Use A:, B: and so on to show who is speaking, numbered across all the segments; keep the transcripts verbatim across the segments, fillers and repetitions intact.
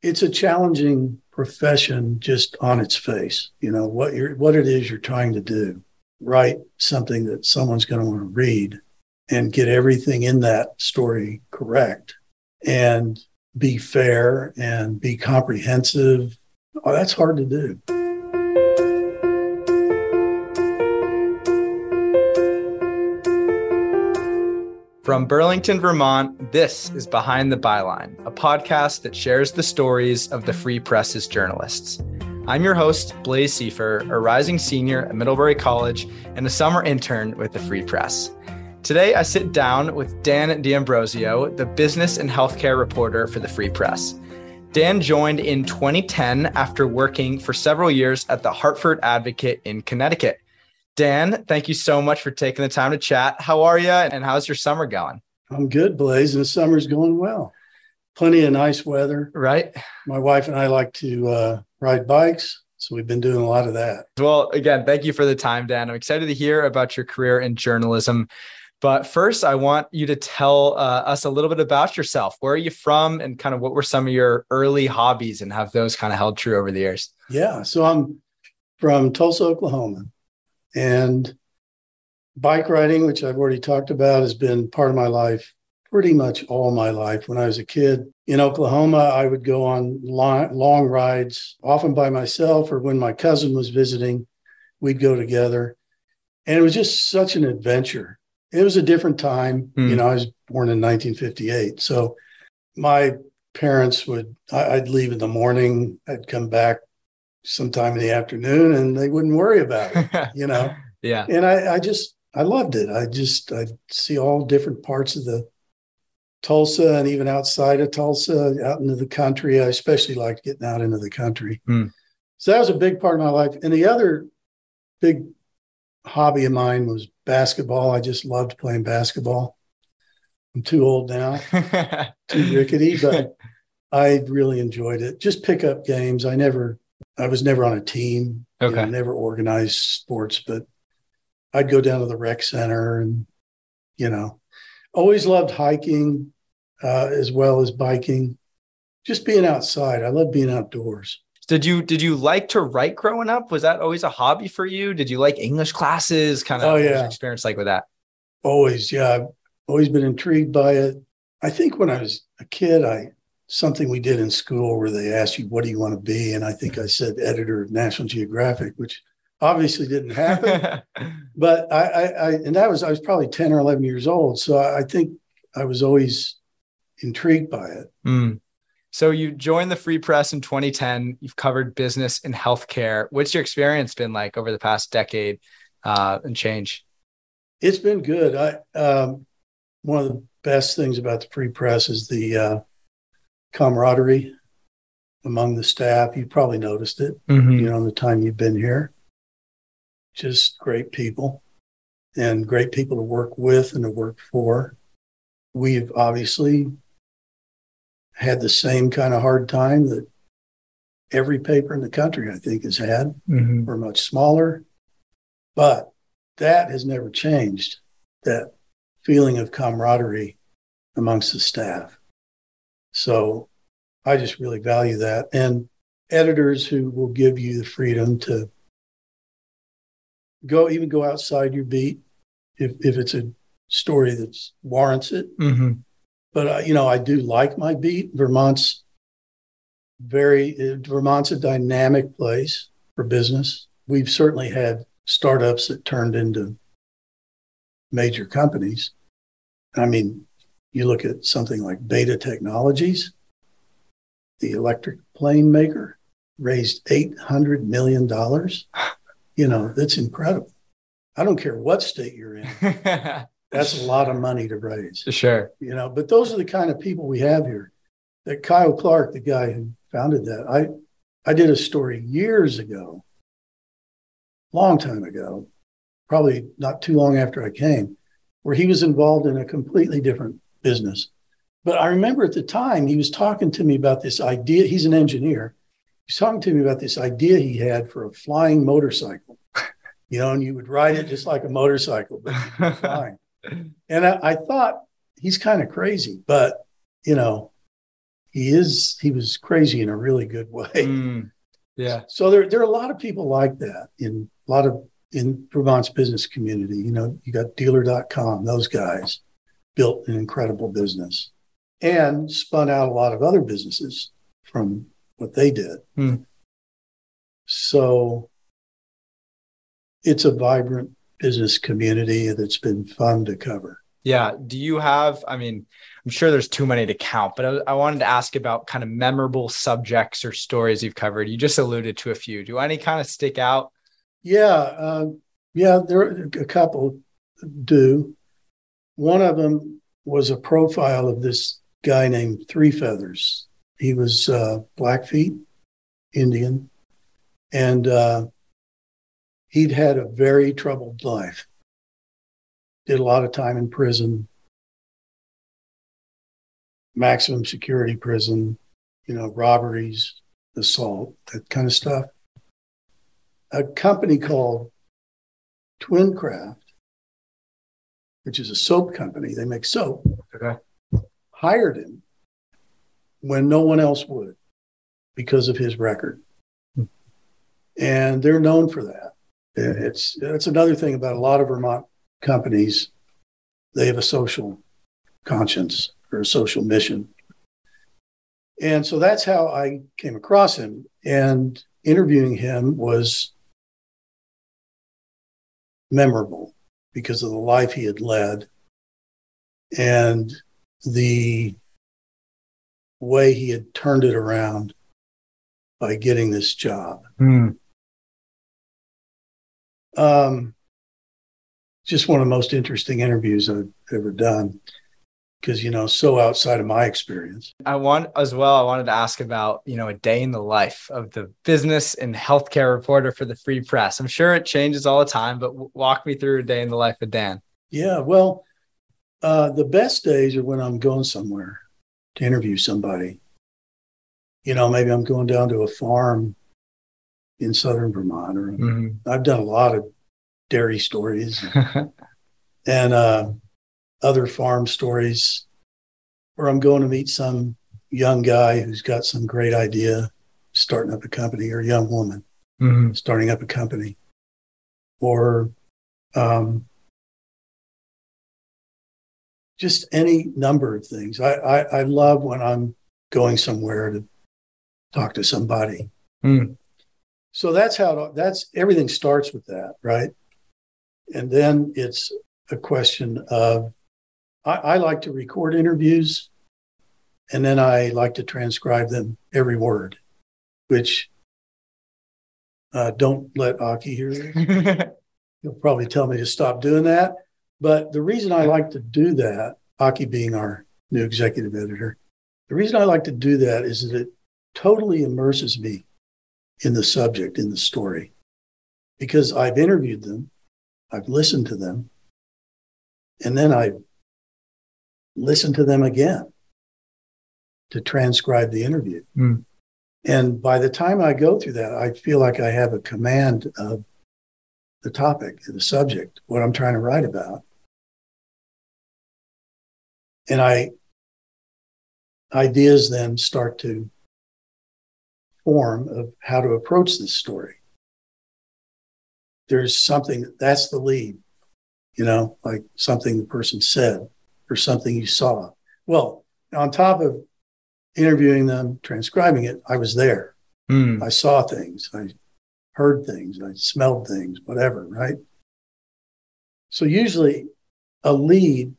A: it's a challenging profession just on its face. You know, what you're, what it is you're trying to do, write something that someone's going to want to read and get everything in that story correct and be fair and be comprehensive. Oh, that's hard to do.
B: From Burlington, Vermont, this is Behind the Byline, a podcast that shares the stories of the Free Press's journalists. I'm your host, Blaze Seifer, a rising senior at Middlebury College and a summer intern with the Free Press. Today, I sit down with Dan D'Ambrosio, the business and healthcare reporter for the Free Press. Dan joined in twenty ten after working for several years at the Hartford Advocate in Connecticut. Dan, thank you so much for taking the time to chat. How are you and how's your summer going?
A: I'm good, Blaze, and the summer's going well. Plenty of nice weather.
B: Right.
A: My wife and I like to uh, ride bikes, so we've been doing a lot of that.
B: Well, again, thank you for the time, Dan. I'm excited to hear about your career in journalism. But first, I want you to tell uh, us a little bit about yourself. Where are you from and kind of what were some of your early hobbies and have those kind of held true over the years?
A: Yeah, so I'm from Tulsa, Oklahoma. And bike riding, which I've already talked about, has been part of my life pretty much all my life. When I was a kid in Oklahoma, I would go on long, long rides, often by myself, or when my cousin was visiting, we'd go together. And it was just such an adventure. It was a different time. Mm. You know, I was born in nineteen fifty-eight. So my parents would, I'd leave in the morning, I'd come back sometime in the afternoon and they wouldn't worry about it, you know?
B: Yeah.
A: And I, I just, I loved it. I just, I see all different parts of the Tulsa and even outside of Tulsa, out into the country. I especially liked getting out into the country. Mm. So that was a big part of my life. And the other big hobby of mine was basketball. I just loved playing basketball. I'm too old now, too rickety, but I really enjoyed it. Just pick up games. I never, I was never on a team, okay. You know, never organized sports, but I'd go down to the rec center and, you know, always loved hiking uh, as well as biking, just being outside. I love being outdoors.
B: Did you, did you like to write growing up? Was that always a hobby for you? Did you like English classes? Kind of
A: oh, yeah.
B: What was your experience like with that?
A: Always. Yeah. I've always been intrigued by it. I think when I was a kid, I, something we did in school where they asked you, what do you want to be? And I think I said editor of National Geographic, which obviously didn't happen. But I, I, I, and that was, I was probably ten or eleven years old. So I, I think I was always intrigued by it.
B: Mm. So you joined the Free Press in twenty ten. You've covered business and healthcare. What's your experience been like over the past decade uh, and change?
A: It's been good. I, um, one of the best things about the Free Press is the, uh, camaraderie among the staff. You probably noticed it, mm-hmm. you know, in the time you've been here. Just great people and great people to work with and to work for. We've obviously had the same kind of hard time that every paper in the country, I think, has had. Mm-hmm. We're much smaller, but that has never changed, that feeling of camaraderie amongst the staff. So I just really value that. And editors who will give you the freedom to go, even go outside your beat if, if it's a story that warrants it. Mm-hmm. But, uh, you know, I do like my beat. Vermont's very, uh, Vermont's a dynamic place for business. We've certainly had startups that turned into major companies. I mean, you look at something like Beta Technologies, the electric plane maker, raised eight hundred million dollars. You know, that's incredible. I don't care what state you're in. That's a lot of money to raise.
B: Sure.
A: You know, but those are the kind of people we have here. That Kyle Clark, the guy who founded that, I, I did a story years ago, long time ago, probably not too long after I came, where he was involved in a completely different business. But I remember at the time, he was talking to me about this idea. He's an engineer. He was talking to me about this idea he had for a flying motorcycle, you know, and you would ride it just like a motorcycle, but you'd be flying. And I, I thought he's kind of crazy, but, you know, he is, he was crazy in a really good way.
B: Mm, yeah.
A: So there, there are a lot of people like that in a lot of, in Vermont's business community. You know, you got dealer dot com, those guys built an incredible business and spun out a lot of other businesses from what they did.
B: Mm.
A: So it's a vibrant business community that's been fun to cover.
B: Yeah. Do you have, I mean, I'm sure there's too many to count, but I, I wanted to ask about kind of memorable subjects or stories you've covered. You just alluded to a few. Do any kind of stick out?
A: Yeah. Uh, yeah, there are a couple do. One of them was a profile of this guy named Three Feathers. He was uh, Blackfeet Indian, and uh, he'd had a very troubled life. Did a lot of time in prison, maximum security prison, you know, robberies, assault, that kind of stuff. A company called Twincraft, which is a soap company, they make soap,
B: Okay.
A: hired him when no one else would because of his record. And they're known for that. It's, it's another thing about a lot of Vermont companies. They have a social conscience or a social mission. And so that's how I came across him. And interviewing him was memorable because of the life he had led and the way he had turned it around by getting this job.
B: Mm.
A: Um, just one of the most interesting interviews I've ever done because, you know, so outside of my experience.
B: I want as well, I wanted to ask about, you know, a day in the life of the business and healthcare reporter for the Free Press. I'm sure it changes all the time, but w- walk me through a day in the life of Dan.
A: Yeah, well, uh, the best days are when I'm going somewhere to interview somebody. You know, maybe I'm going down to a farm in southern Vermont, or mm-hmm. I've done a lot of dairy stories and uh, other farm stories, or I'm going to meet some young guy who's got some great idea, starting up a company, or a young woman mm-hmm. starting up a company, or um, just any number of things. I, I, I love when I'm going somewhere to talk to somebody. Mm. So that's how, that's, everything starts with that, right? And then it's a question of, I, I like to record interviews, and then I like to transcribe them, every word, which uh, don't let Aki hear you. He'll probably tell me to stop doing that. But the reason I like to do that, Aki being our new executive editor, the reason I like to do that is that it totally immerses me in the subject, in the story, because I've interviewed them, I've listened to them, and then I listen to them again to transcribe the interview. Mm. And by the time I go through that, I feel like I have a command of the topic, the subject, what I'm trying to write about. And I, ideas then start to form of how to approach this story. There's something, that's the lead, you know, like something the person said or something you saw. Well, on top of interviewing them, transcribing it, I was there. Mm. I saw things, I heard things, I smelled things, whatever, right? So usually a lead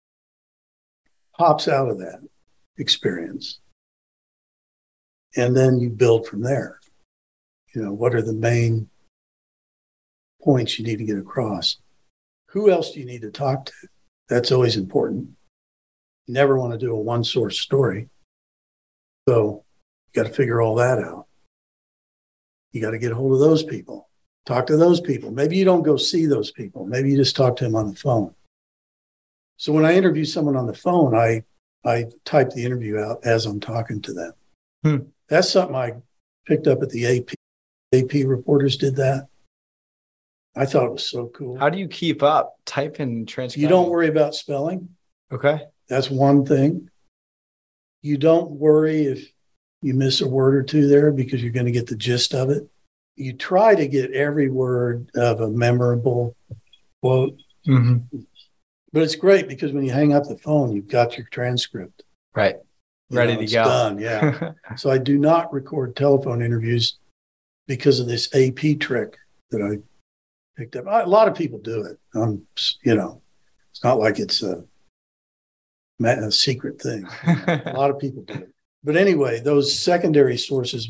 A: pops out of that experience. And then you build from there. You know, what are the main points you need to get across? Who else do you need to talk to? That's always important. You never want to do a one source story. So you got to figure all that out. You got to get a hold of those people. Talk to those people. Maybe you don't go see those people. Maybe you just talk to them on the phone. So when I interview someone on the phone, I, I type the interview out as I'm talking to them. Hmm. That's something I picked up at the A P. A P reporters did that. I thought it was so cool.
B: How do you keep up? Type in transcribe.
A: You don't worry about spelling.
B: Okay.
A: That's one thing. You don't worry if you miss a word or two there because you're going to get the gist of it. You try to get every word of a memorable quote. Mm-hmm. But it's great because when you hang up the phone, you've got your transcript.
B: Right. Ready
A: you know,
B: to
A: it's
B: go.
A: Done. Yeah. So I do not record telephone interviews because of this A P trick that I picked up. I, a lot of people do it. Um, you know, it's not like it's a, a secret thing. A lot of people do it. But anyway, those secondary sources,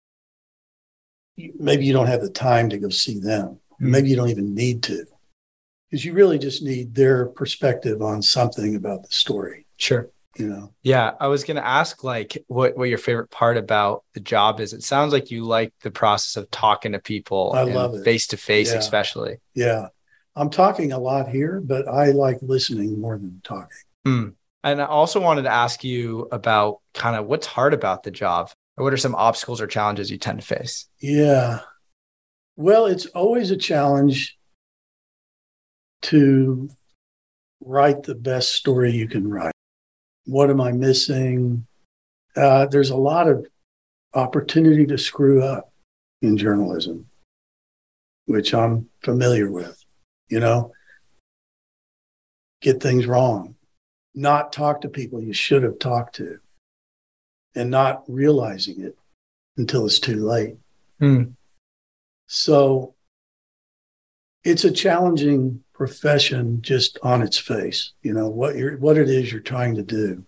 A: maybe you don't have the time to go see them. Mm-hmm. Maybe you don't even need to, because you really just need their perspective on something about the story.
B: Sure.
A: You know?
B: Yeah. I was going to ask like what, what your favorite part about the job is. It sounds like you like the process of talking to people.
A: I love it.
B: Face to face,
A: yeah.
B: especially.
A: Yeah. I'm talking a lot here, but I like listening more than talking.
B: Mm. And I also wanted to ask you about kind of what's hard about the job, or what are some obstacles or challenges you tend to face?
A: Yeah. Well, it's always a challenge to write the best story you can write. What am I missing? Uh, there's a lot of opportunity to screw up in journalism, which I'm familiar with, you know, get things wrong, not talk to people you should have talked to, and not realizing it until it's too late. Mm. So it's a challenging profession just on its face. You know, what you're, what it is you're trying to do.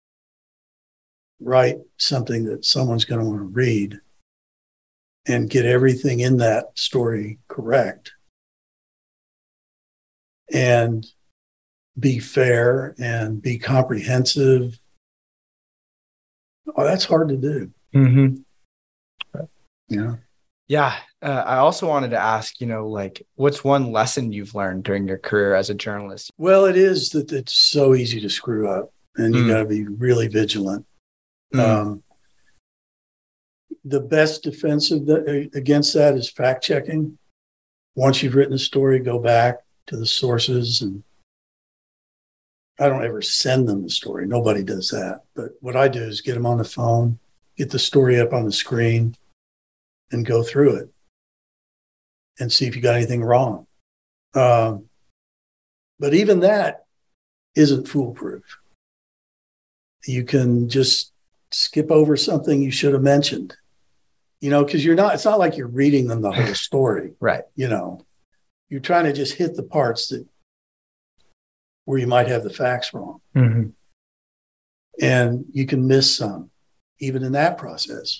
A: Write something that someone's going to want to read and get everything in that story correct and be fair and be comprehensive. Oh, that's hard to do. Mm-hmm. Yeah.
B: Yeah. Uh, I also wanted to ask, you know, like, what's one lesson you've learned during your career as a journalist?
A: Well, it is that it's so easy to screw up, and you mm. got to be really vigilant. Mm. Um, the best defense of the, against that is fact checking. Once you've written a story, go back to the sources, and I don't ever send them the story. Nobody does that. But what I do is get them on the phone, get the story up on the screen, and go through it and see if you got anything wrong. Um, but even that isn't foolproof. You can just skip over something you should have mentioned, you know, because you're not, it's not like you're reading them the whole story.
B: Right.
A: You know, you're trying to just hit the parts that where you might have the facts wrong. Mm-hmm. And you can miss some, even in that process.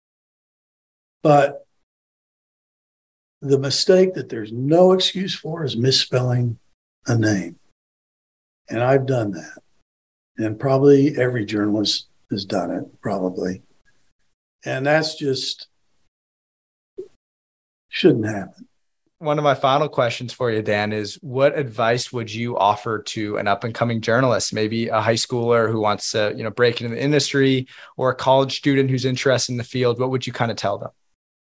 A: But the mistake that there's no excuse for is misspelling a name. And I've done that. And probably every journalist has done it, probably. And that's just shouldn't happen.
B: One of my final questions for you, Dan, is what advice would you offer to an up and coming journalist, maybe a high schooler who wants to, you know, break into the industry, or a college student who's interested in the field? What would you kind of tell them?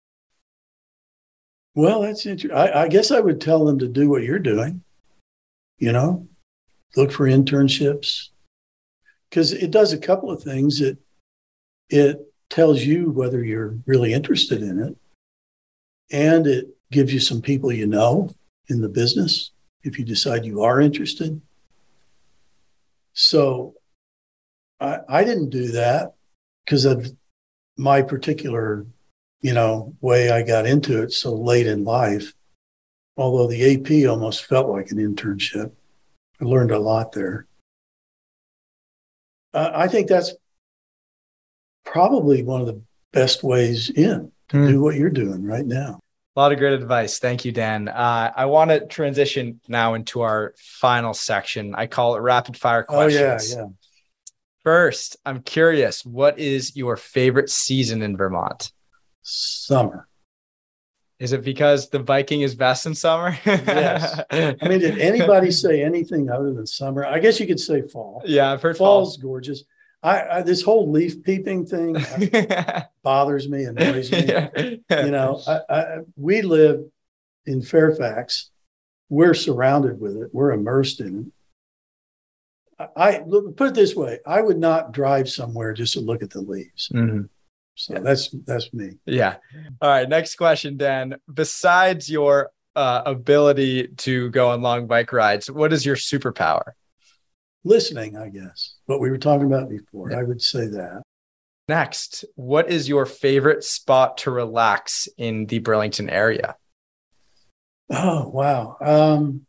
A: Well, that's interesting. I, I guess I would tell them to do what you're doing, you know, look for internships, because it does a couple of things. It, it tells you whether you're really interested in it, and it gives you some people you know in the business if you decide you are interested. So I, I didn't do that because of my particular, you know, way I got into it so late in life. Although the A P almost felt like an internship. I learned a lot there. Uh, I think that's probably one of the best ways in to mm. do what you're doing right now.
B: A lot of great advice. Thank you, Dan. Uh, I want to transition now into our final section. I call it rapid fire questions.
A: Oh, yeah, yeah.
B: First, I'm curious, what is your favorite season in Vermont?
A: Summer.
B: Is it because the biking is best in summer?
A: Yes. I mean, did anybody say anything other than summer? I guess you could say fall.
B: Yeah, I've heard
A: fall's
B: fall.
A: gorgeous. I, I this whole leaf peeping thing bothers me, annoys me. Yeah. You know, I, I, we live in Fairfax. We're surrounded with it. We're immersed in it. I look, put it this way: I would not drive somewhere just to look at the leaves.
B: Mm-hmm.
A: So yeah. that's that's me.
B: Yeah. All right. Next question, Dan. Besides your uh, ability to go on long bike rides, what is your superpower?
A: Listening, I guess. What we were talking about before. Yeah. I would say that.
B: Next, what is your favorite spot to relax in the Burlington area?
A: Oh, wow. Um,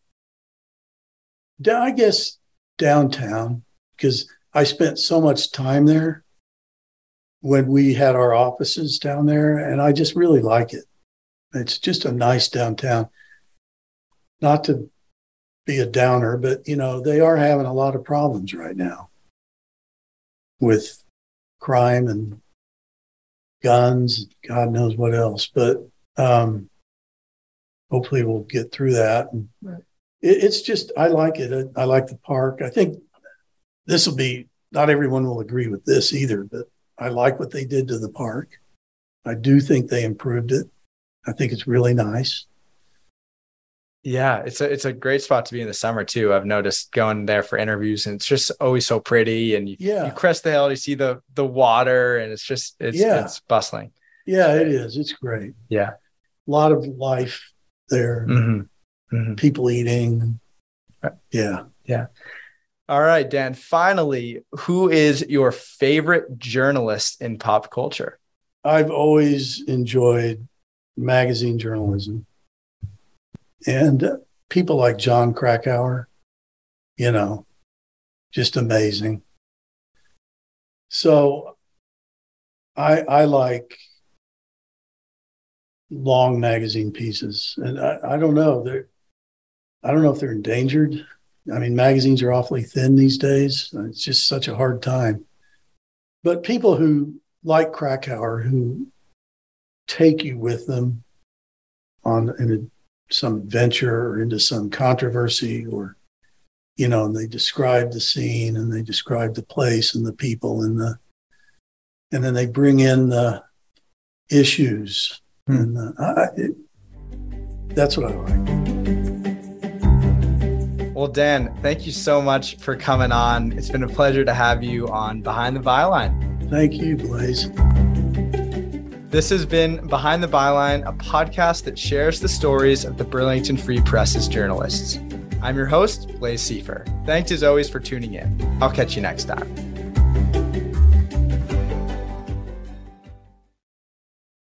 A: I guess downtown, because I spent so much time there when we had our offices down there, and I just really like it. It's just a nice downtown. Not to be a downer, but, you know, they are having a lot of problems right now with crime and guns, God knows what else. But um, hopefully we'll get through that. And right. it, it's just, I like it. I, I like the park. I think this will be, not everyone will agree with this either, but I like what they did to the park. I do think they improved it. I think it's really nice.
B: Yeah, it's a it's a great spot to be in the summer too. I've noticed going there for interviews, and it's just always so pretty. And you, yeah. you crest the hill, you see the the water, and it's just it's yeah. it's bustling.
A: Yeah, it is. It's great.
B: Yeah,
A: a lot of life there. Mm-hmm. Mm-hmm. People eating. Yeah,
B: yeah. All right, Dan. Finally, who is your favorite journalist in pop culture?
A: I've always enjoyed magazine journalism. And uh, people like Jon Krakauer, you know, just amazing. So I I like long magazine pieces. And I, I don't know, they're I don't know if they're endangered. I mean, magazines are awfully thin these days. It's just such a hard time. But people who like Krakauer, who take you with them on in a some adventure or into some controversy, or, you know, and they describe the scene and they describe the place and the people and the, and then they bring in the issues. Hmm. And the, I, it, that's what I like.
B: Well, Dan, thank you so much for coming on. It's been a pleasure to have you on Behind the Byline.
A: Thank you, Blaze.
B: This has been Behind the Byline, a podcast that shares the stories of the Burlington Free Press's journalists. I'm your host, Blaze Seifer. Thanks as always for tuning in. I'll catch you next time.